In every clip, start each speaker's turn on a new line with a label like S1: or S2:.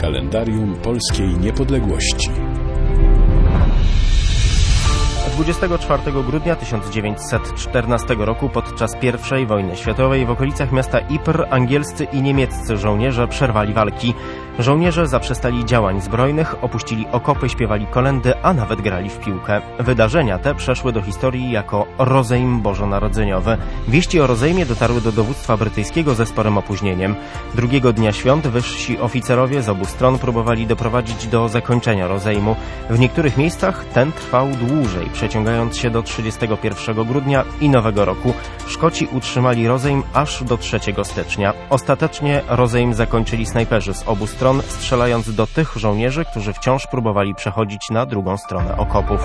S1: Kalendarium Polskiej Niepodległości.
S2: 24 grudnia 1914 roku podczas I wojny światowej w okolicach miasta Ypres angielscy i niemieccy żołnierze przerwali walki. Żołnierze zaprzestali działań zbrojnych, opuścili okopy, śpiewali kolędy, a nawet grali w piłkę. Wydarzenia te przeszły do historii jako rozejm bożonarodzeniowy. Wieści o rozejmie dotarły do dowództwa brytyjskiego ze sporym opóźnieniem. Drugiego dnia świąt wyżsi oficerowie z obu stron próbowali doprowadzić do zakończenia rozejmu. W niektórych miejscach ten trwał dłużej, przeciągając się do 31 grudnia i Nowego Roku. Szkoci utrzymali rozejm aż do 3 stycznia. Ostatecznie rozejm zakończyli snajperzy z obu stron, strzelając do tych żołnierzy, którzy wciąż próbowali przechodzić na drugą stronę okopów.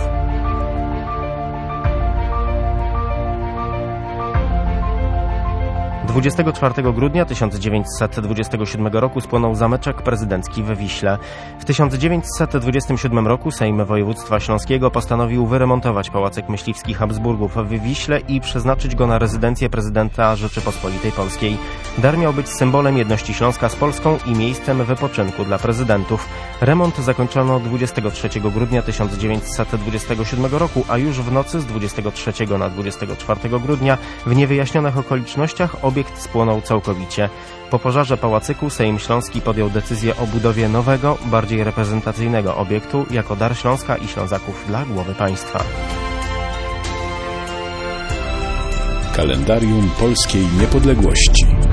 S2: 24 grudnia 1927 roku spłonął zameczek prezydencki we Wiśle. W 1927 roku Sejm Województwa Śląskiego postanowił wyremontować Pałacyk Myśliwski Habsburgów w Wiśle i przeznaczyć go na rezydencję prezydenta Rzeczypospolitej Polskiej. Dar miał być symbolem jedności Śląska z Polską i miejscem wypoczynku dla prezydentów. Remont zakończono 23 grudnia 1927 roku, a już w nocy z 23 na 24 grudnia w niewyjaśnionych okolicznościach obiekt spłonął całkowicie. Po pożarze pałacyku Sejm Śląski podjął decyzję o budowie nowego, bardziej reprezentacyjnego obiektu jako dar Śląska i Ślązaków dla głowy państwa.
S1: Kalendarium Polskiej Niepodległości.